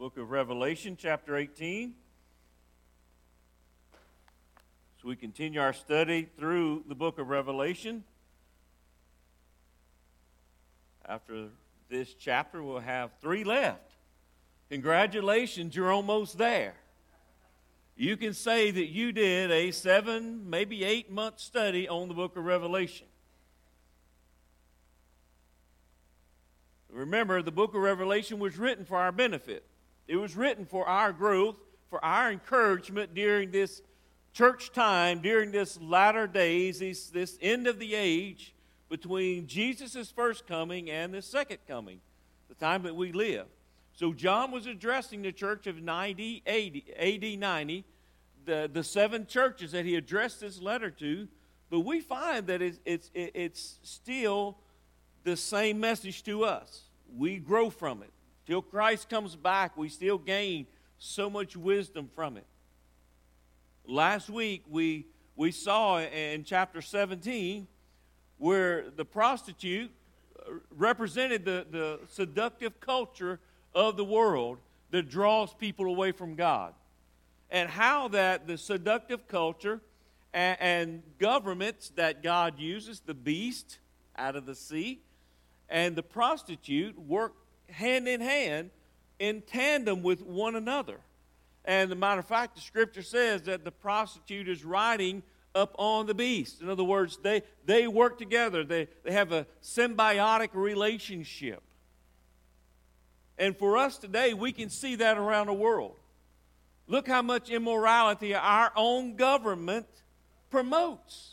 Book of Revelation, chapter 18. So we continue our study through the book of Revelation. After this chapter, we'll have 3 left. Congratulations, you're almost there. You can say that you did a 7, maybe 8-month study on the book of Revelation. Remember, the book of Revelation was written for our benefit. It was written for our growth, for our encouragement during this church time, during this latter days, this end of the age between Jesus' first coming and the second coming, the time that we live. So John was addressing the church of AD 90, the 7 churches that he addressed this letter to, but we find that it's still the same message to us. We grow from it. Till Christ comes back, we still gain so much wisdom from it. Last week, we saw in chapter 17 where the prostitute represented the seductive culture of the world that draws people away from God. And how that the seductive culture and governments that God uses, the beast out of the sea, and the prostitute work hand in hand in tandem with one another. And as a matter of fact, the scripture says that the prostitute is riding up on the beast. In other words, they work together. They have a symbiotic relationship. And for us today, we can see that around the world. Look how much immorality our own government promotes.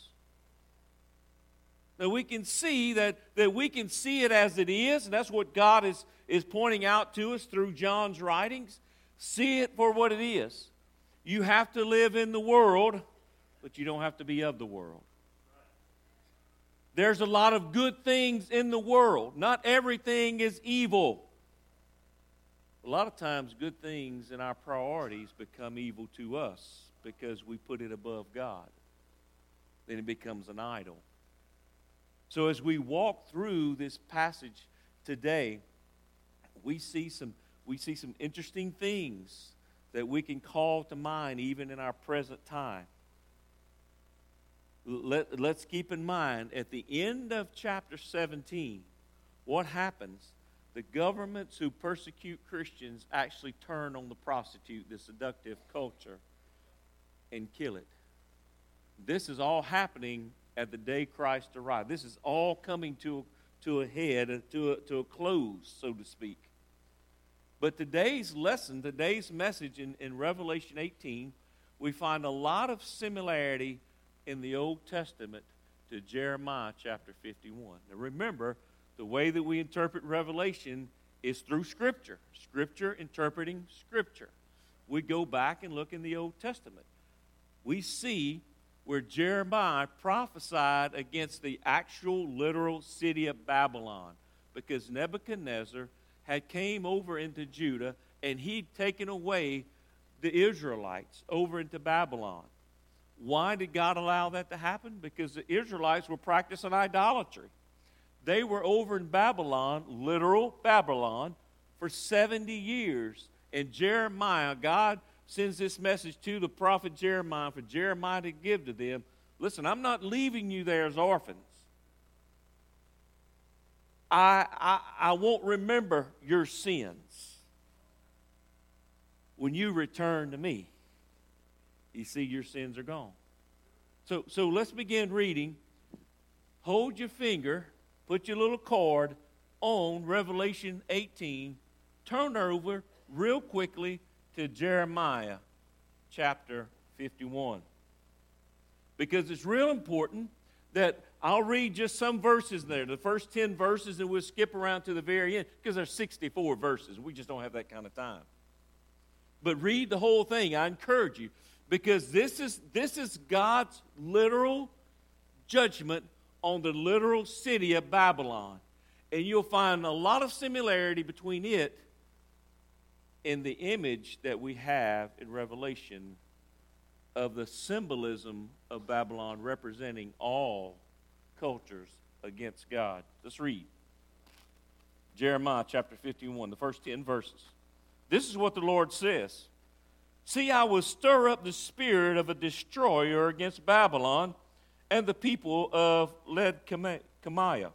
That we can see that we can see it as it is, and that's what God is pointing out to us through John's writings. See it for what it is. You have to live in the world, but you don't have to be of the world. There's a lot of good things in the world. Not everything is evil. A lot of times good things and our priorities become evil to us because we put it above God. Then it becomes an idol. So as we walk through this passage today, we see some interesting things that we can call to mind even in our present time. Let's keep in mind, at the end of chapter 17, what happens? The governments who persecute Christians actually turn on the prostitute, the seductive culture, and kill it. This is all happening at the day Christ arrived. This is all coming to a head, to a close, so to speak. But today's lesson, today's message in Revelation 18, we find a lot of similarity in the Old Testament to Jeremiah chapter 51. Now remember, the way that we interpret Revelation is through Scripture. Scripture interpreting Scripture. We go back and look in the Old Testament. We see where Jeremiah prophesied against the actual literal city of Babylon, because Nebuchadnezzar had came over into Judah and he'd taken away the Israelites over into Babylon. Why did God allow that to happen? Because the Israelites were practicing idolatry. They were over in Babylon, literal Babylon, for 70 years. And Jeremiah, God sends this message to the prophet Jeremiah for Jeremiah to give to them. Listen, I'm not leaving you there as orphans. I won't remember your sins when you return to me. You see, your sins are gone. So let's begin reading. Hold your finger, put your little card on Revelation 18. Turn over real quickly to Jeremiah chapter 51. Because it's real important that I'll read just some verses there, the first 10 verses, and we'll skip around to the very end, because there's 64 verses. We just don't have that kind of time. But read the whole thing. I encourage you, because this is God's literal judgment on the literal city of Babylon. And you'll find a lot of similarity between it and the image that we have in Revelation of the symbolism of Babylon representing all cultures against God. Let's read. Jeremiah chapter 51, the first 10 verses. This is what the Lord says. See, I will stir up the spirit of a destroyer against Babylon and the people of Led-Camiah.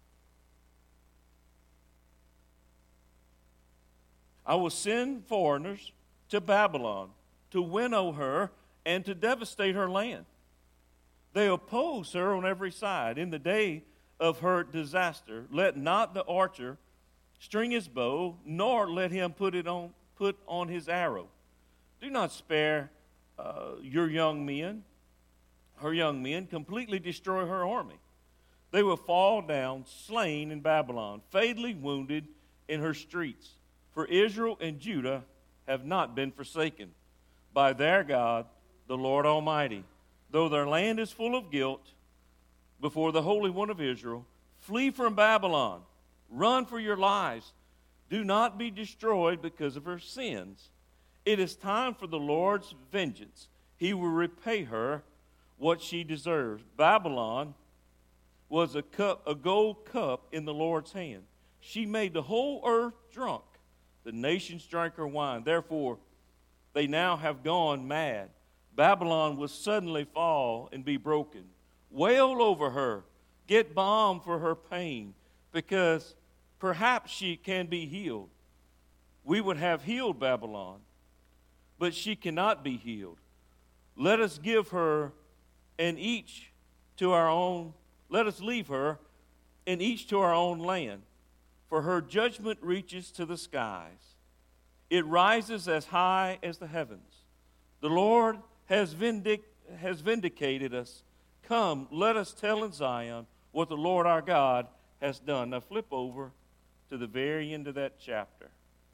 I will send foreigners to Babylon to winnow her and to devastate her land. They oppose her on every side. In the day of her disaster, let not the archer string his bow, nor let him put on his arrow. Do not spare her young men, completely destroy her army. They will fall down slain in Babylon, fatally wounded in her streets. For Israel and Judah have not been forsaken by their God, the Lord Almighty. Though their land is full of guilt before the Holy One of Israel, flee from Babylon. Run for your lives. Do not be destroyed because of her sins. It is time for the Lord's vengeance. He will repay her what she deserves. Babylon was a gold cup in the Lord's hand. She made the whole earth drunk. The nations drank her wine. Therefore, they now have gone mad. Babylon will suddenly fall and be broken. Wail over her. Get balm for her pain, because perhaps she can be healed. We would have healed Babylon, but she cannot be healed. Let us give her and each to our own. Let us leave her and each to our own land, for her judgment reaches to the skies. It rises as high as the heavens. The Lord has vindicated us. Come, let us tell in Zion what the Lord our God has done. Now flip over to the very end of that chapter,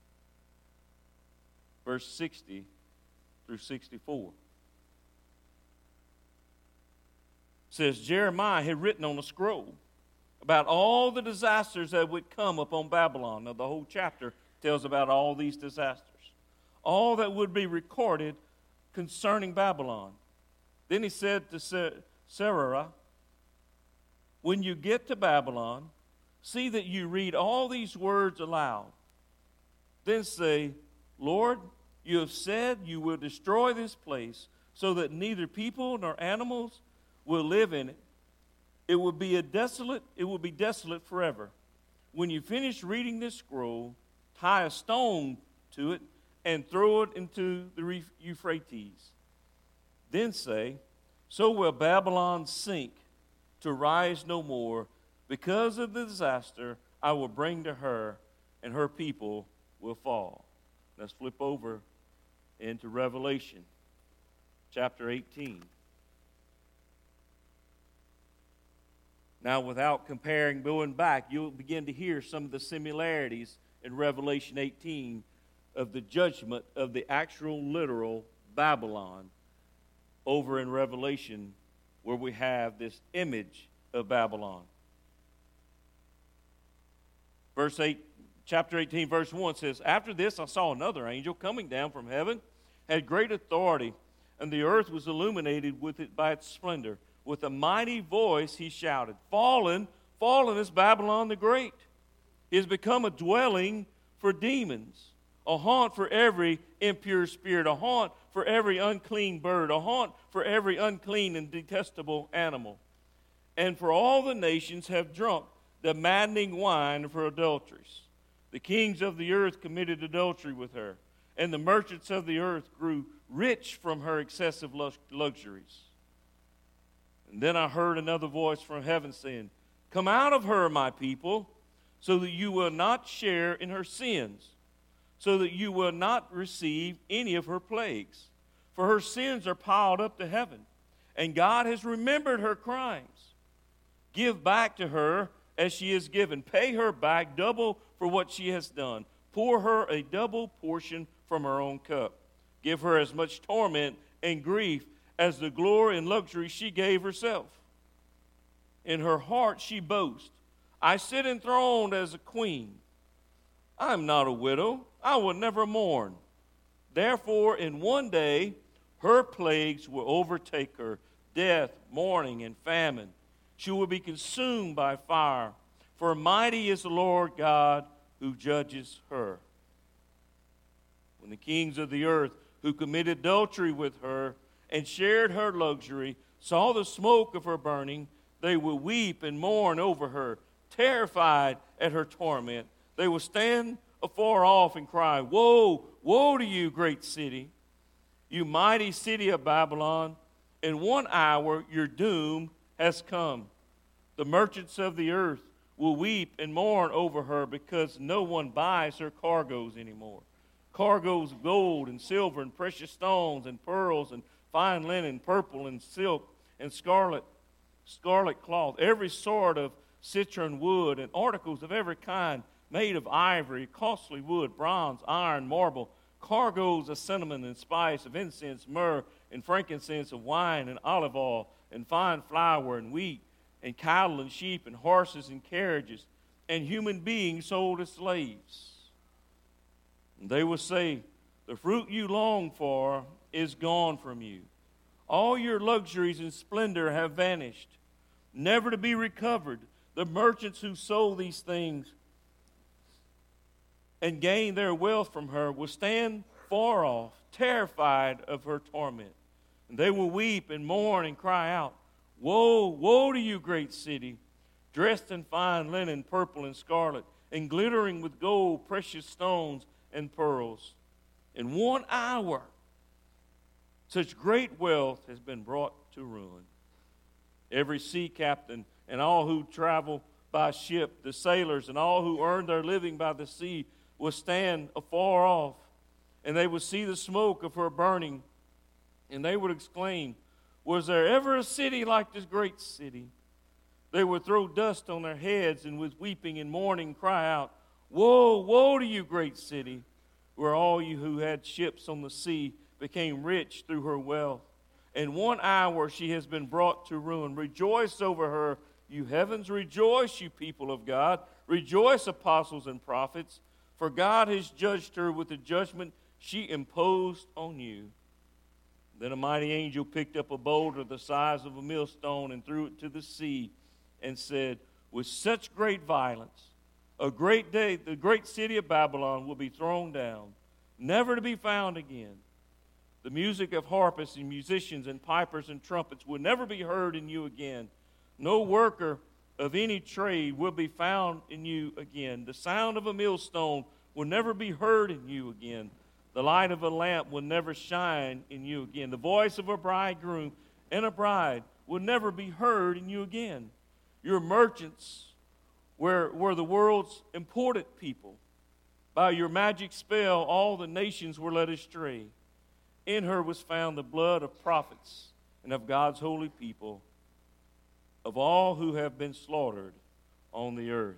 verse 60 through 64. It says, Jeremiah had written on a scroll about all the disasters that would come upon Babylon. Now the whole chapter tells about all these disasters, all that would be recorded concerning Babylon. Then he said to Sarah, when you get to Babylon, see that you read all these words aloud. Then say, Lord, you have said you will destroy this place so that neither people nor animals will live in it. It will be desolate forever. When you finish reading this scroll, tie a stone to it and throw it into the Euphrates. Then say, so will Babylon sink to rise no more. Because of the disaster I will bring to her, and her people will fall. Let's flip over into Revelation chapter 18. Now, without comparing, going back, you'll begin to hear some of the similarities in Revelation 18 of the judgment of the actual literal Babylon over in Revelation, where we have this image of Babylon. Chapter 18, verse 1 says, After this I saw another angel coming down from heaven, had great authority, and the earth was illuminated with it by its splendor. With a mighty voice he shouted, Fallen, fallen is Babylon the Great. He has become a dwelling for demons, a haunt for every impure spirit, a haunt for every unclean bird, a haunt for every unclean and detestable animal. And for all the nations have drunk the maddening wine of her adulteries. The kings of the earth committed adultery with her, and the merchants of the earth grew rich from her excessive luxuries. And then I heard another voice from heaven saying, Come out of her, my people, so that you will not share in her sins, so that you will not receive any of her plagues. For her sins are piled up to heaven, and God has remembered her crimes. Give back to her as she is given. Pay her back double for what she has done. Pour her a double portion from her own cup. Give her as much torment and grief as the glory and luxury she gave herself. In her heart she boasts, I sit enthroned as a queen. I am not a widow. I will never mourn. Therefore, in one day, her plagues will overtake her, death, mourning, and famine. She will be consumed by fire, for mighty is the Lord God who judges her. When the kings of the earth who committed adultery with her and shared her luxury saw the smoke of her burning, they will weep and mourn over her, terrified at her torment. They will stand afar off and cry, Woe, woe to you, great city, you mighty city of Babylon. In 1 hour your doom has come. The merchants of the earth will weep and mourn over her because no one buys her cargoes anymore. Cargoes of gold and silver and precious stones and pearls and fine linen, purple and silk and scarlet cloth, every sort of citron wood and articles of every kind made of ivory, costly wood, bronze, iron, marble, cargoes of cinnamon and spice, of incense, myrrh, and frankincense, of wine and olive oil, and fine flour and wheat, and cattle and sheep and horses and carriages, and human beings sold as slaves. And they will say, the fruit you long for is gone from you. All your luxuries and splendor have vanished, never to be recovered. The merchants who sold these things and gained their wealth from her will stand far off, terrified of her torment. And they will weep and mourn and cry out, Woe, woe to you, great city, dressed in fine linen, purple and scarlet, and glittering with gold, precious stones, and pearls. In 1 hour, such great wealth has been brought to ruin. Every sea captain and all who travel by ship, the sailors and all who earn their living by the sea, will stand afar off, and they will see the smoke of her burning, and they would exclaim, Was there ever a city like this great city? They would throw dust on their heads, and with weeping and mourning cry out, Woe, woe to you, great city, where all you who had ships on the sea became rich through her wealth. In 1 hour she has been brought to ruin. Rejoice over her, you heavens. Rejoice, you people of God. Rejoice, apostles and prophets. For God has judged her with the judgment she imposed on you. Then a mighty angel picked up a boulder the size of a millstone and threw it to the sea and said, With such great violence, a great day, the great city of Babylon will be thrown down, never to be found again. The music of harpists and musicians and pipers and trumpets will never be heard in you again. No worker of any trade will be found in you again. The sound of a millstone will never be heard in you again. The light of a lamp will never shine in you again. The voice of a bridegroom and a bride will never be heard in you again. Your merchants were the world's important people. By your magic spell, all the nations were led astray. In her was found the blood of prophets and of God's holy people, of all who have been slaughtered on the earth.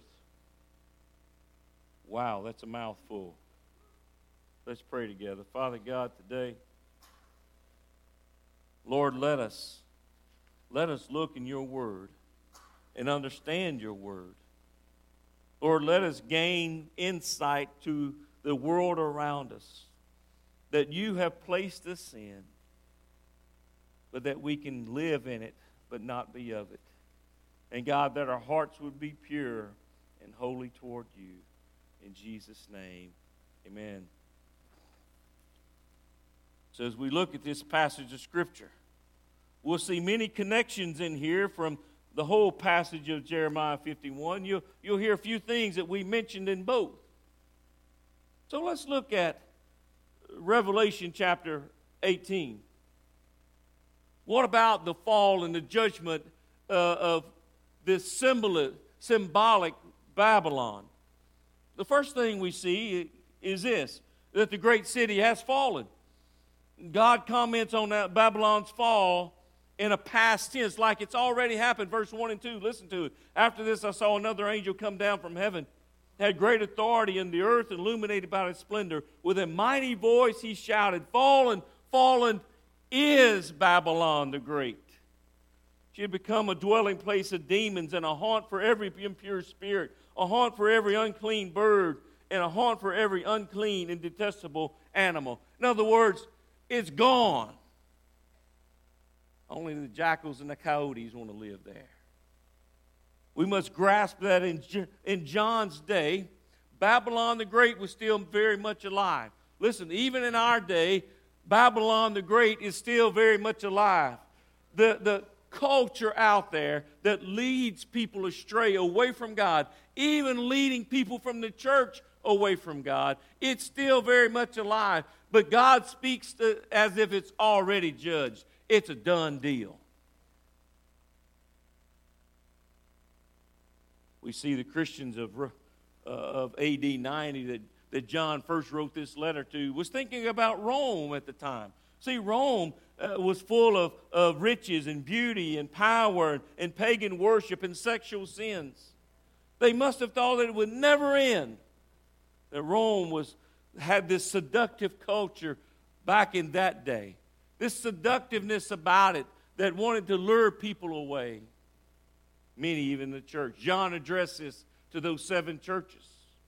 Wow, that's a mouthful. Let's pray together. Father God, today, Lord, let us look in your word and understand your word. Lord, let us gain insight to the world around us that you have placed us in, but that we can live in it but not be of it. And God, that our hearts would be pure and holy toward you. In Jesus' name, amen. So as we look at this passage of Scripture, we'll see many connections in here from the whole passage of Jeremiah 51. You'll hear a few things that we mentioned in both. So let's look at Revelation chapter 18. What about the fall and the judgment of this symbolic Babylon? The first thing we see is this, that the great city has fallen. God comments on that Babylon's fall in a past tense, like it's already happened. Verse 1 and 2, listen to it. After this I saw another angel come down from heaven, had great authority, in the earth illuminated by his splendor. With a mighty voice he shouted, Fallen, fallen is Babylon the Great. She had become a dwelling place of demons and a haunt for every impure spirit, a haunt for every unclean bird, and a haunt for every unclean and detestable animal. In other words, it's gone. Only the jackals and the coyotes want to live there. We must grasp that in John's day, Babylon the Great was still very much alive. Listen, even in our day, Babylon the Great is still very much alive. The culture out there that leads people astray away from God, even leading people from the church away from God, it's still very much alive. But God speaks as if it's already judged. It's a done deal. We see the Christians of A.D. 90 that John first wrote this letter to was thinking about Rome at the time. See, Rome was full of riches and beauty and power and pagan worship and sexual sins. They must have thought that it would never end. That Rome had this seductive culture back in that day. This seductiveness about it that wanted to lure people away. Many, even the church. John addressed this to those 7 churches.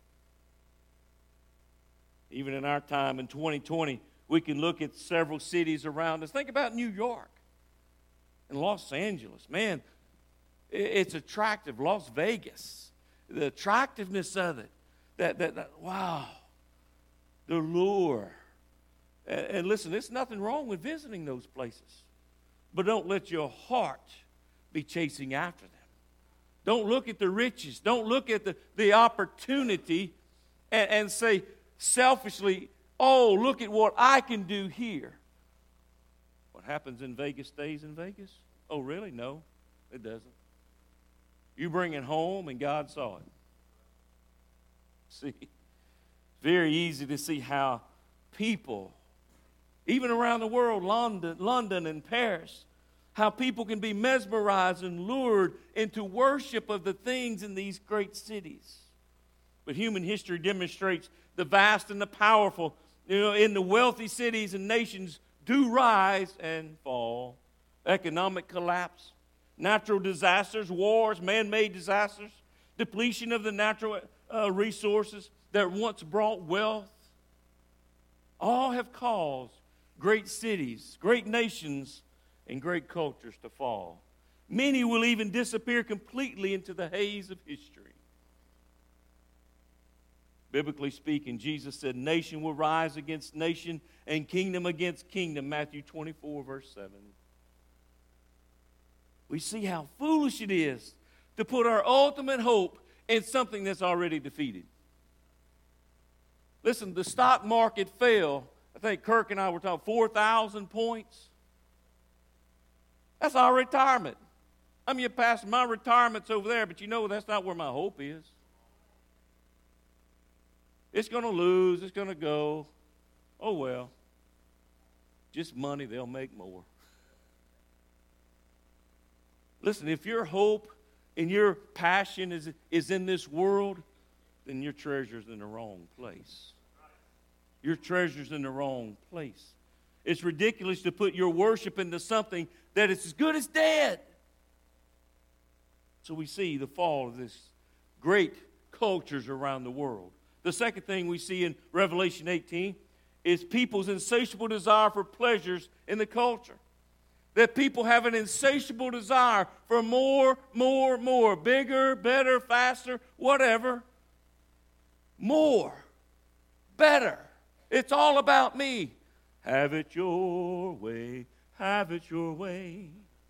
Even in our time in 2020, we can look at several cities around us. Think about New York and Los Angeles. Man, it's attractive. Las Vegas, the attractiveness of it. That wow, the lure. And listen, there's nothing wrong with visiting those places. But don't let your heart be chasing after them. Don't look at the riches. Don't look at the opportunity and say selfishly, oh, look at what I can do here. What happens in Vegas stays in Vegas? Oh, really? No, it doesn't. You bring it home and God saw it. See, very easy to see how people, even around the world, London and Paris, how people can be mesmerized and lured into worship of the things in these great cities. But human history demonstrates the vast and the powerful, in the wealthy cities and nations do rise and fall. Economic collapse, natural disasters, wars, man-made disasters, depletion of the natural resources that once brought wealth, all have caused great cities, great nations, and great cultures to fall. Many will even disappear completely into the haze of history. Biblically speaking, Jesus said, nation will rise against nation and kingdom against kingdom, Matthew 24, verse 7. We see how foolish it is to put our ultimate hope in something that's already defeated. Listen, the stock market fell. I think Kirk and I were talking 4,000 points. That's our retirement. I mean, Pastor, my retirement's over there, but that's not where my hope is. It's going to lose. It's going to go. Oh, well. Just money, they'll make more. Listen, if your hope and your passion is in this world, then your treasure's in the wrong place. Your treasure's in the wrong place. It's ridiculous to put your worship into something that is as good as dead. So we see the fall of this great cultures around the world. The second thing we see in Revelation 18 is people's insatiable desire for pleasures in the culture. That people have an insatiable desire for more, bigger, better, faster, whatever. More, better. It's all about me. Have it your way, have it your way.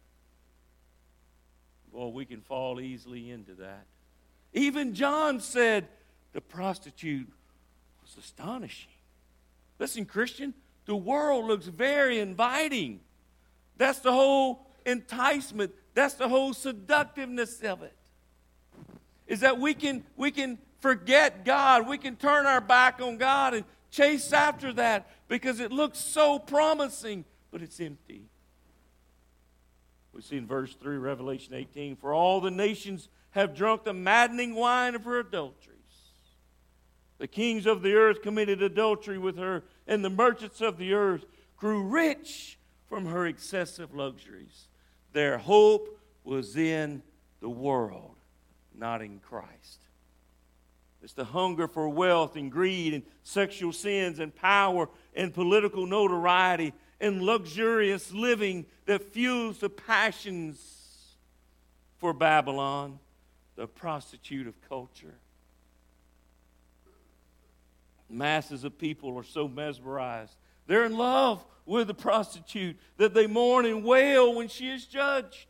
Well, we can fall easily into that. Even John said the prostitute was astonishing. Listen, Christian, the world looks very inviting. That's the whole enticement. That's the whole seductiveness of it. Is that we can forget God. We can turn our back on God and chase after that because it looks so promising, but it's empty. We see in verse 3, Revelation 18, for all the nations have drunk the maddening wine of her adulteries. The kings of the earth committed adultery with her, and the merchants of the earth grew rich from her excessive luxuries. Their hope was in the world, not in Christ. It's the hunger for wealth and greed and sexual sins and power and political notoriety and luxurious living that fuels the passions for Babylon, the prostitute of culture. Masses of people are so mesmerized. They're in love with the prostitute that they mourn and wail when she is judged.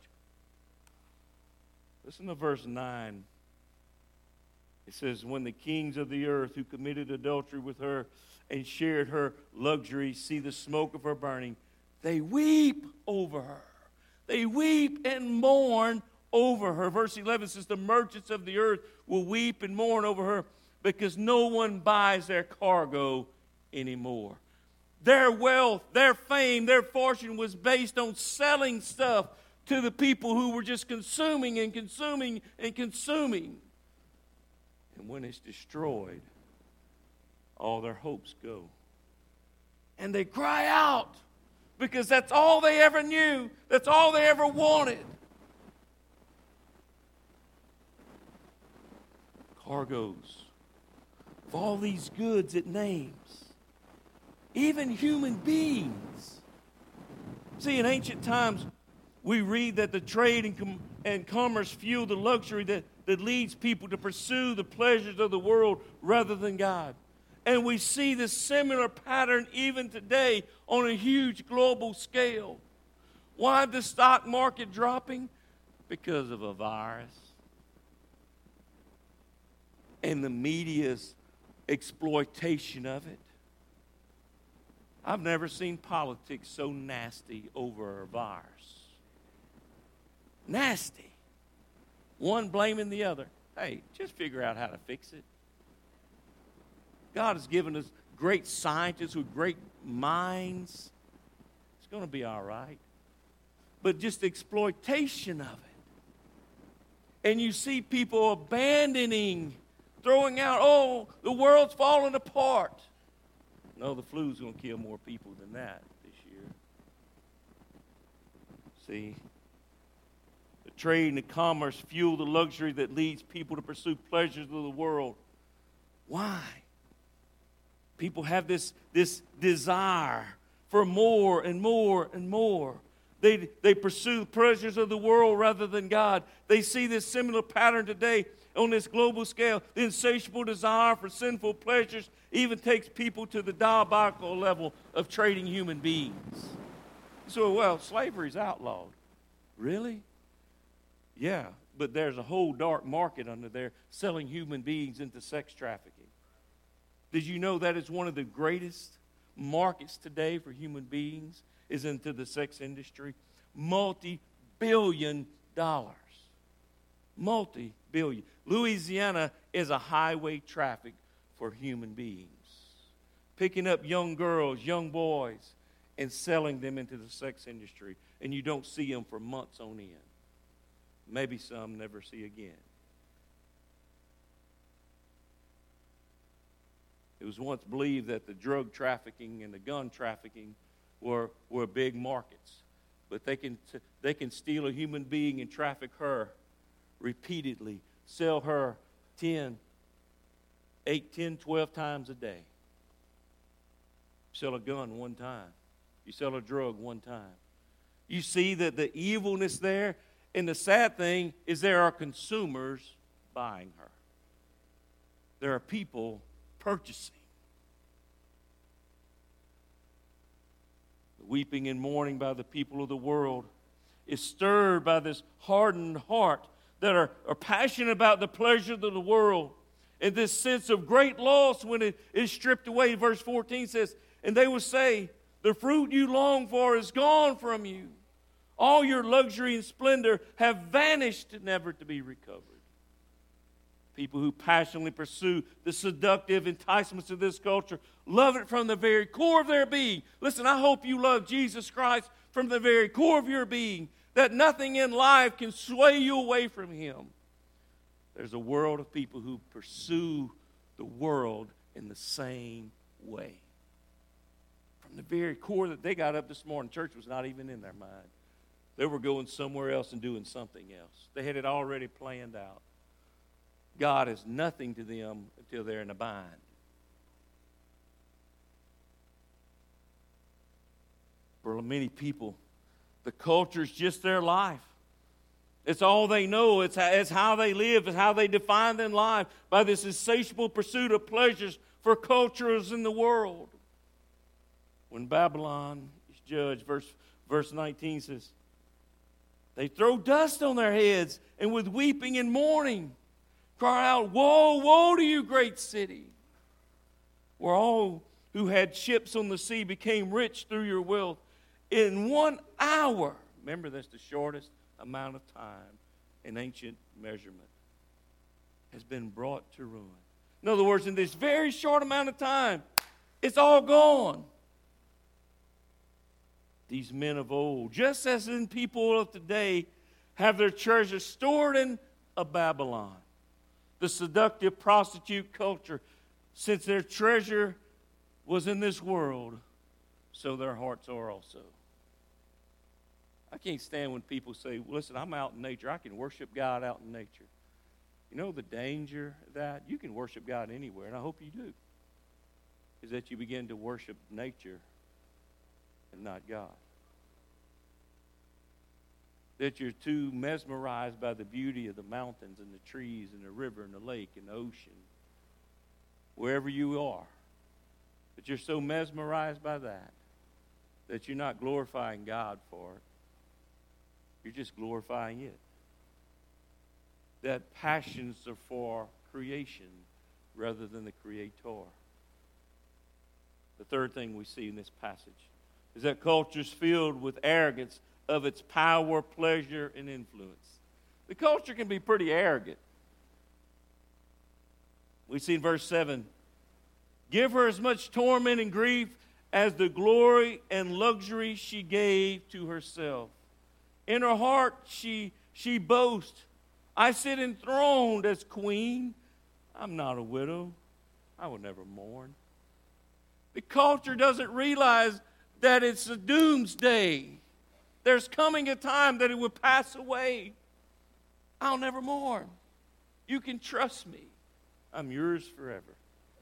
Listen to verse 9. It says, when the kings of the earth who committed adultery with her and shared her luxury see the smoke of her burning, they weep over her. They weep and mourn over her. Verse 11 says, the merchants of the earth will weep and mourn over her because no one buys their cargo anymore. Their wealth, their fame, their fortune was based on selling stuff to the people who were just consuming and consuming and consuming. And when it's destroyed, all their hopes go. And they cry out because that's all they ever knew. That's all they ever wanted. Cargoes of all these goods it names. Even human beings. See, in ancient times, we read that the trade and commerce fueled the luxury that leads people to pursue the pleasures of the world rather than God. And we see this similar pattern even today on a huge global scale. Why the stock market dropping? Because of a virus. And the media's exploitation of it. I've never seen politics so nasty over a virus. Nasty. One blaming the other. Hey, just figure out how to fix it. God has given us great scientists with great minds. It's going to be all right. But just exploitation of it. And you see people abandoning, throwing out, oh, the world's falling apart. No, the flu's going to kill more people than that this year. See? The trade and the commerce fuel the luxury that leads people to pursue pleasures of the world. Why? People have this desire for more and more and more. They pursue the pleasures of the world rather than God. They see this similar pattern today on this global scale. The insatiable desire for sinful pleasures even takes people to the diabolical level of trading human beings. So, well, slavery's outlawed. Really? Yeah, but there's a whole dark market under there selling human beings into sex trafficking. Did you know that is one of the greatest markets today for human beings is into the sex industry? Multi-billion dollars. Multi-billion. Louisiana is a highway traffic for human beings. Picking up young girls, young boys, and selling them into the sex industry. And you don't see them for months on end. Maybe some never see again. It was once believed that the drug trafficking and the gun trafficking were big markets. But they can steal a human being and traffic her repeatedly, sell her 10, 12 times a day. You sell a gun one time. You sell a drug one time. You see that the evilness there, and the sad thing is there are consumers buying her. There are people purchasing. The weeping and mourning by the people of the world is stirred by this hardened heart that are passionate about the pleasures of the world and this sense of great loss when it is stripped away. Verse 14 says, and they will say, the fruit you long for is gone from you. All your luxury and splendor have vanished, never to be recovered. People who passionately pursue the seductive enticements of this culture love it from the very core of their being. Listen, I hope you love Jesus Christ from the very core of your being, that nothing in life can sway you away from Him. There's a world of people who pursue the world in the same way. From the very core that they got up this morning, church was not even in their mind. They were going somewhere else and doing something else. They had it already planned out. God is nothing to them until they're in a bind. For many people, the culture is just their life. It's all they know. It's how they live. It's how they define their life by this insatiable pursuit of pleasures for cultures in the world. When Babylon is judged, verse 19 says, they throw dust on their heads, and with weeping and mourning cry out, woe, woe to you, great city, where all who had ships on the sea became rich through your wealth. In 1 hour, remember that's the shortest amount of time in ancient measurement, has been brought to ruin. In other words, in this very short amount of time, it's all gone. These men of old, just as in people of today, have their treasures stored in a Babylon, the seductive prostitute culture. Since their treasure was in this world, so their hearts are also. I can't stand when people say, listen, I'm out in nature. I can worship God out in nature. You know the danger of that? You can worship God anywhere, and I hope you do, is that you begin to worship nature and not God. That you're too mesmerized by the beauty of the mountains and the trees and the river and the lake and the ocean, wherever you are. But you're so mesmerized by that you're not glorifying God for it. You're just glorifying it. That passions are for creation rather than the Creator. The third thing we see in this passage is that culture is filled with arrogance of its power, pleasure, and influence. The culture can be pretty arrogant. We see in verse 7, give her as much torment and grief as the glory and luxury she gave to herself. In her heart she boasts, I sit enthroned as queen. I'm not a widow. I will never mourn. The culture doesn't realize that it's a doomsday. There's coming a time that it will pass away. I'll never mourn. You can trust me. I'm yours forever.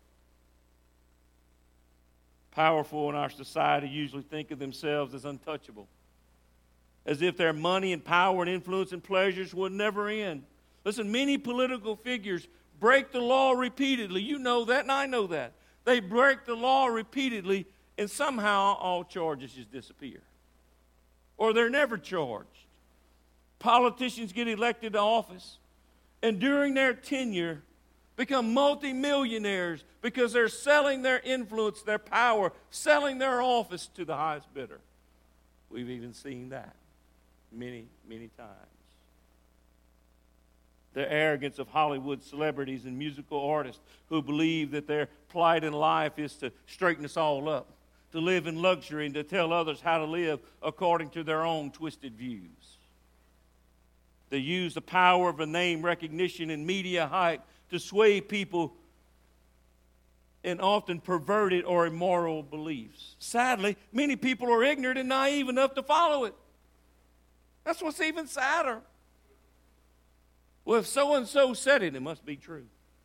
Powerful in our society usually think of themselves as untouchable, as if their money and power and influence and pleasures would never end. Listen, many political figures break the law repeatedly. You know that, and I know that. They break the law repeatedly, and somehow all charges just disappear. Or they're never charged. Politicians get elected to office, and during their tenure become multimillionaires because they're selling their influence, their power, selling their office to the highest bidder. We've even seen that many, many times. The arrogance of Hollywood celebrities and musical artists who believe that their plight in life is to straighten us all up, to live in luxury, and to tell others how to live according to their own twisted views. They use the power of a name recognition and media hype to sway people in often perverted or immoral beliefs. Sadly, many people are ignorant and naive enough to follow it. That's what's even sadder. Well, if so-and-so said it, it must be true.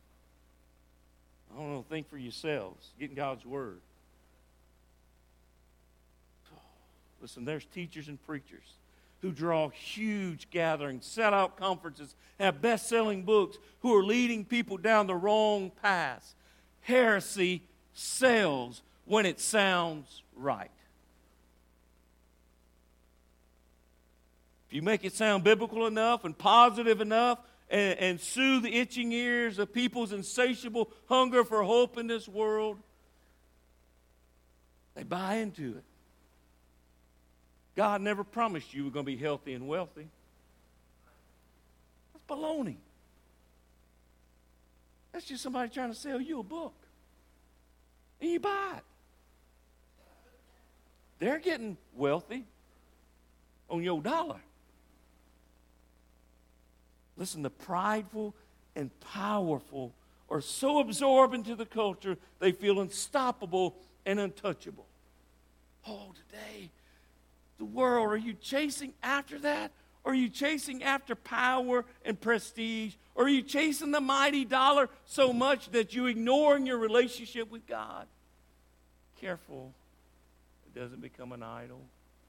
I don't know, think for yourselves. Get in God's Word. Listen, there's teachers and preachers who draw huge gatherings, sell-out conferences, have best-selling books, who are leading people down the wrong path. Heresy sells when it sounds right. If you make it sound biblical enough and positive enough and soothe the itching ears of people's insatiable hunger for hope in this world, they buy into it. God never promised you were going to be healthy and wealthy. That's baloney. That's just somebody trying to sell you a book. And you buy it. They're getting wealthy on your dollar. Listen, the prideful and powerful are so absorbed into the culture, they feel unstoppable and untouchable. Oh, today, the world, are you chasing after that? Or are you chasing after power and prestige? Or are you chasing the mighty dollar so much that you're ignoring your relationship with God? Careful, it doesn't become an idol.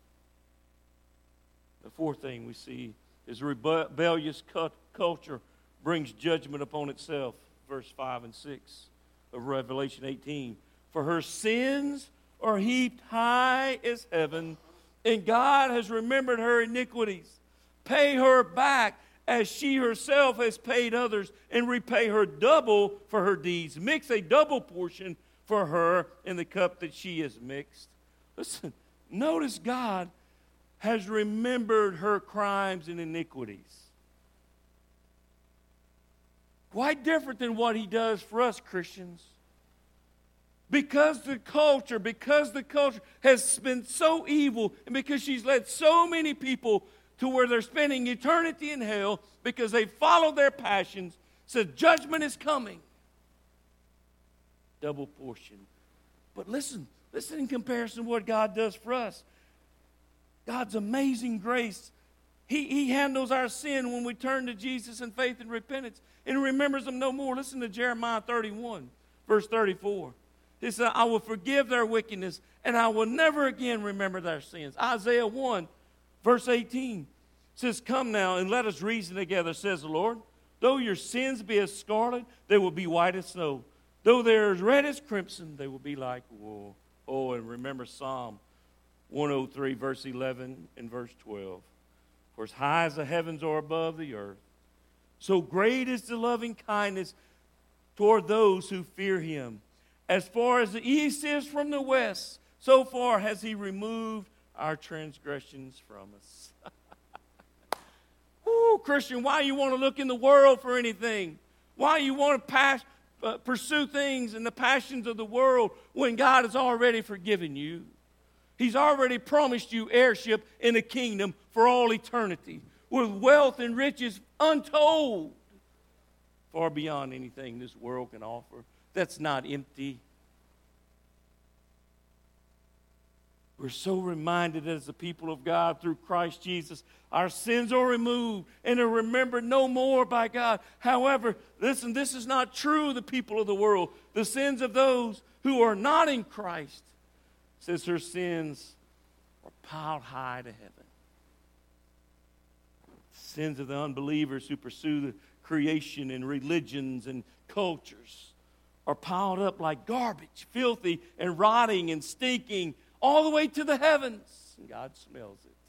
The fourth thing we see is rebellious culture brings judgment upon itself, verse 5 and 6. of Revelation 18. For her sins are heaped high as heaven, and God has remembered her iniquities. Pay her back as she herself has paid others, and repay her double for her deeds. Mix a double portion for her in the cup that she has mixed. Listen, notice God has remembered her crimes and iniquities. Quite different than what he does for us Christians. Because the culture has been so evil, and because she's led so many people to where they're spending eternity in hell because they followed their passions, said judgment is coming. Double portion. But listen in comparison to what God does for us. God's amazing grace. He handles our sin when we turn to Jesus in faith and repentance, and remembers them no more. Listen to Jeremiah 31, verse 34. He said, I will forgive their wickedness, and I will never again remember their sins. Isaiah 1, verse 18 says, come now and let us reason together, says the Lord. Though your sins be as scarlet, they will be white as snow. Though they are as red as crimson, they will be like wool. Oh, and remember Psalm 103, verse 11 and verse 12. For as high as the heavens are above the earth, so great is the loving kindness toward those who fear him. As far as the east is from the west, so far has he removed our transgressions from us. Ooh, Christian, why you want to look in the world for anything? Why you want to pursue things in the passions of the world when God has already forgiven you? He's already promised you heirship in the kingdom for all eternity, with wealth and riches untold, far beyond anything this world can offer. That's not empty. We're so reminded as the people of God through Christ Jesus, our sins are removed and are remembered no more by God. However, listen, this is not true of the people of the world. The sins of those who are not in Christ, says her sins are piled high to heaven. The sins of the unbelievers who pursue the creation and religions and cultures are piled up like garbage, filthy and rotting and stinking all the way to the heavens. And God smells it.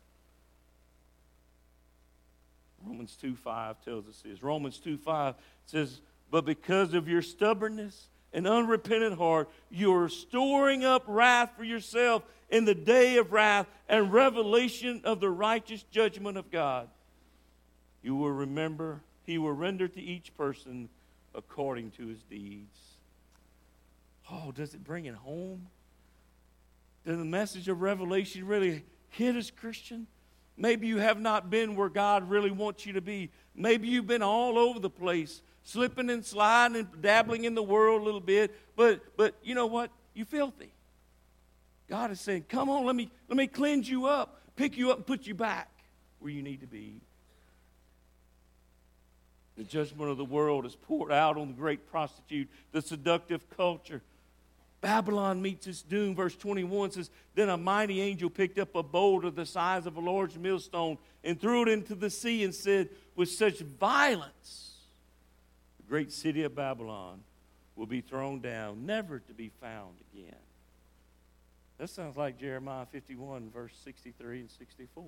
Romans 2:5 tells us this. Romans 2:5 says, but because of your stubbornness and unrepentant heart, you are storing up wrath for yourself in the day of wrath and revelation of the righteous judgment of God. You will remember, he will render to each person according to his deeds. Oh, does it bring it home? Does the message of Revelation really hit us, Christian? Maybe you have not been where God really wants you to be. Maybe you've been all over the place, slipping and sliding and dabbling in the world a little bit. But you know what? You're filthy. God is saying, come on, let me cleanse you up, pick you up and put you back where you need to be. The judgment of the world is poured out on the great prostitute, the seductive culture. Babylon meets its doom. Verse 21 says, then a mighty angel picked up a boulder the size of a large millstone and threw it into the sea and said, with such violence, the great city of Babylon will be thrown down, never to be found again. That sounds like Jeremiah 51, verse 63 and 64.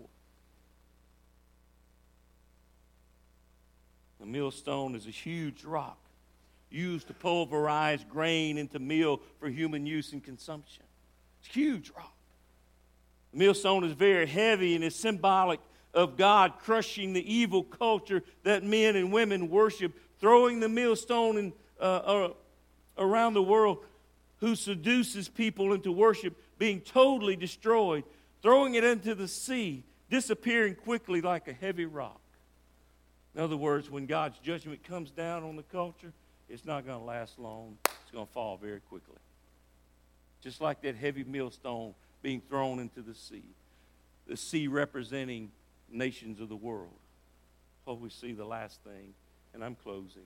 The millstone is a huge rock used to pulverize grain into meal for human use and consumption. It's a huge rock. The millstone is very heavy and is symbolic of God crushing the evil culture that men and women worship, throwing the millstone around the world who seduces people into worship, being totally destroyed, throwing it into the sea, disappearing quickly like a heavy rock. In other words, when God's judgment comes down on the culture, it's not going to last long. It's going to fall very quickly. Just like that heavy millstone being thrown into the sea representing nations of the world. So we see the last thing, and I'm closing.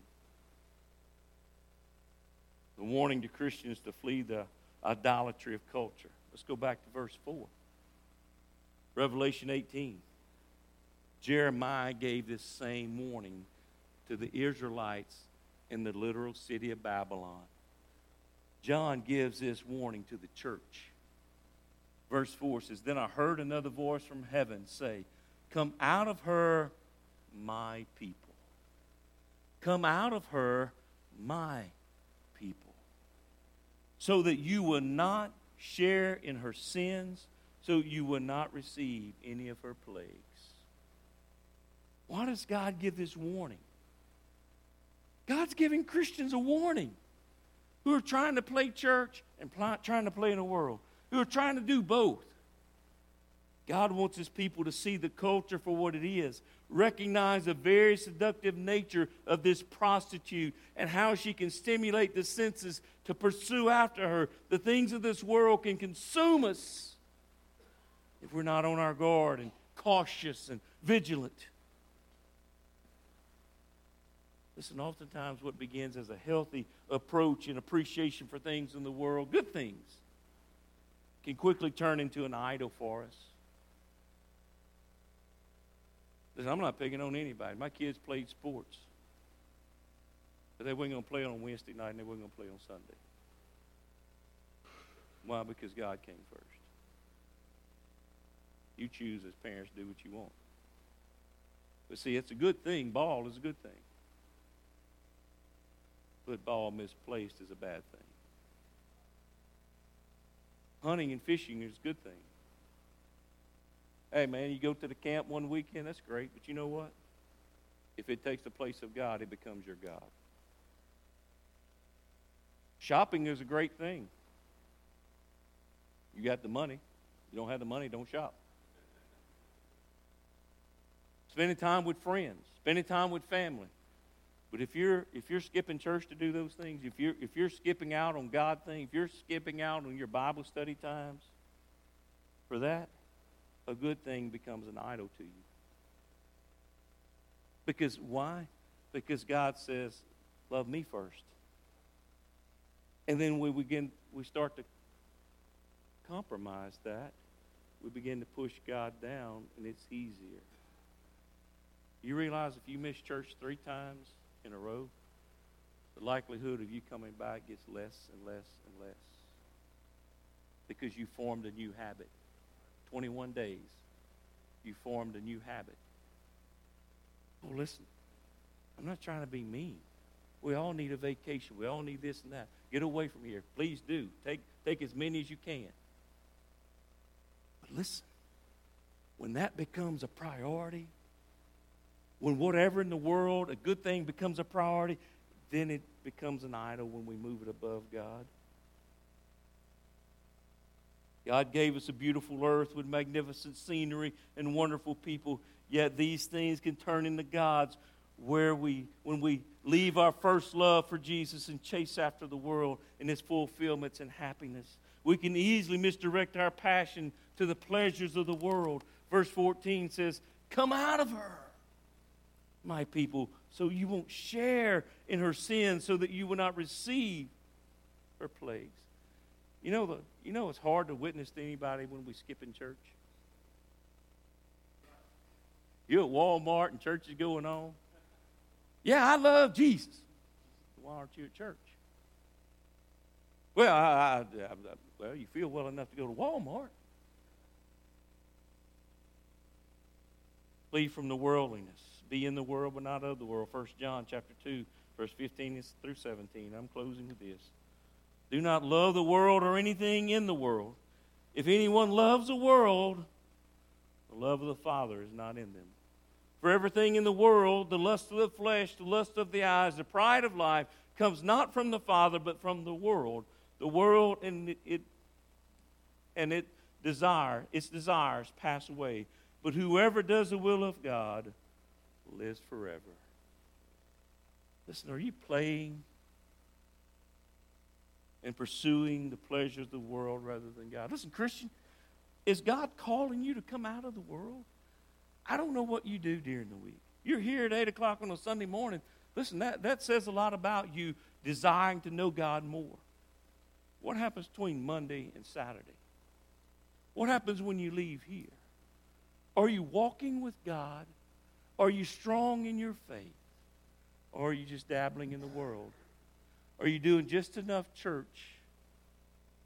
The warning to Christians to flee the idolatry of culture. Let's go back to verse 4. Revelation 18. Jeremiah gave this same warning to the Israelites in the literal city of Babylon. John gives this warning to the church. Verse 4 says, "Then I heard another voice from heaven say, 'Come out of her, my people. Come out of her, my people, so that you will not share in her sins, so you will not receive any of her plagues.'" Why does God give this warning? God's giving Christians a warning who are trying to play church and trying to play in the world, who are trying to do both. God wants his people to see the culture for what it is, recognize the very seductive nature of this prostitute and how she can stimulate the senses to pursue after her. The things of this world can consume us if we're not on our guard and cautious and vigilant. Listen, oftentimes what begins as a healthy approach and appreciation for things in the world, good things, can quickly turn into an idol for us. Listen, I'm not picking on anybody. My kids played sports. But they weren't going to play on Wednesday night and they weren't going to play on Sunday. Why? Because God came first. You choose as parents, do what you want. But see, it's a good thing. Ball is a good thing. But ball misplaced is a bad thing. Hunting and fishing is a good thing. Hey, man, you go to the camp one weekend, that's great. But you know what? If it takes the place of God, it becomes your God. Shopping is a great thing. You got the money. You don't have the money, don't shop. Spending time with friends. Spending time with family. But if you're skipping church to do those things, if you're skipping out on God things, if you're skipping out on your Bible study times for that, a good thing becomes an idol to you. Because why? Because God says, love me first. And then we start to compromise that. We begin to push God down, and it's easier. You realize if you miss church 3 times in a row, the likelihood of you coming back gets less and less and less. Because you formed a new habit. 21 days, you formed a new habit. Oh, listen, I'm not trying to be mean. We all need a vacation. We all need this and that. Get away from here. Please do. Take as many as you can. But listen, when that becomes a priority, when whatever in the world, a good thing becomes a priority, then it becomes an idol when we move it above God. God gave us a beautiful earth with magnificent scenery and wonderful people, yet these things can turn into gods when we leave our first love for Jesus and chase after the world and its fulfillments and happiness. We can easily misdirect our passion to the pleasures of the world. Verse 14 says, "Come out of her, my people, so you won't share in her sins, so that you will not receive her plagues." You know it's hard to witness to anybody when we skip in church. You're at Walmart and church is going on. Yeah, I love Jesus. Why aren't you at church? Well, well, you feel well enough to go to Walmart. Flee from the worldliness. Be in the world, but not of the world. 1 John chapter 2, verse 15 through 17. I'm closing with this. Do not love the world or anything in the world. If anyone loves the world, the love of the Father is not in them. For everything in the world, the lust of the flesh, the lust of the eyes, the pride of life, comes not from the Father, but from the world. The world and its desires pass away. But whoever does the will of God lives forever. Listen, are you playing and pursuing the pleasures of the world rather than God? Listen, Christian, is God calling you to come out of the world? I don't know what you do during the week. You're here at 8 o'clock on a Sunday morning. Listen, that says a lot about you desiring to know God more. What happens between Monday and Saturday? What happens when you leave here? Are you walking with God? Are you strong in your faith? Or are you just dabbling in the world? Are you doing just enough church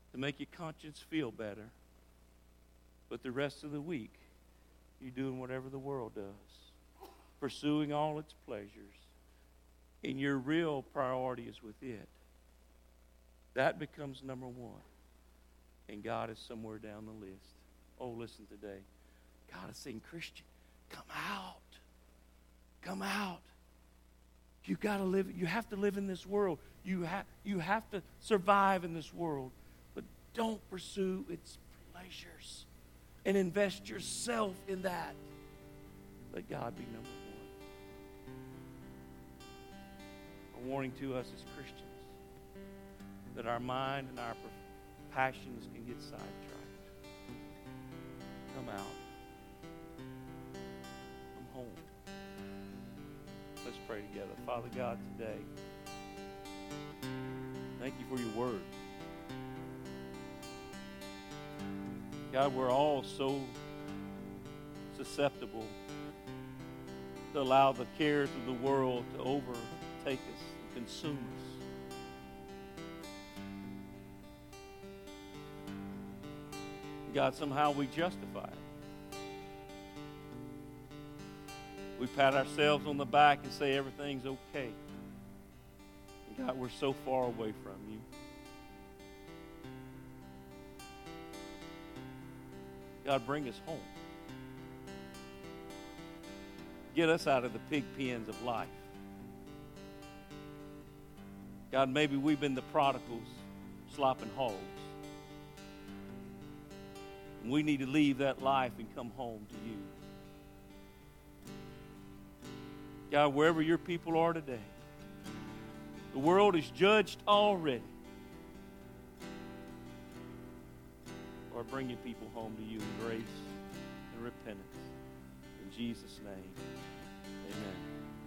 to make your conscience feel better. But the rest of the week, you're doing whatever the world does, pursuing all its pleasures, and your real priority is with it. That becomes number one. And God is somewhere down the list. Oh, listen today. God is saying, Christian, come out. Come out. You got to live. You have to live in this world. You have to survive in this world. But don't pursue its pleasures and invest yourself in that. Let God be number one. A warning to us as Christians that our mind and our passions can get sidetracked. Come out. Come home. Let's pray together. Father God, today, thank you for your word. God, we're all so susceptible to allow the cares of the world to overtake us and consume us. God, somehow we justify it. We pat ourselves on the back and say everything's okay. And God, we're so far away from you. God, bring us home. Get us out of the pig pens of life. God, maybe we've been the prodigals, slopping hogs. We need to leave that life and come home to you. God, wherever your people are today, the world is judged already. Lord, bring your people home to you in grace and repentance. In Jesus' name.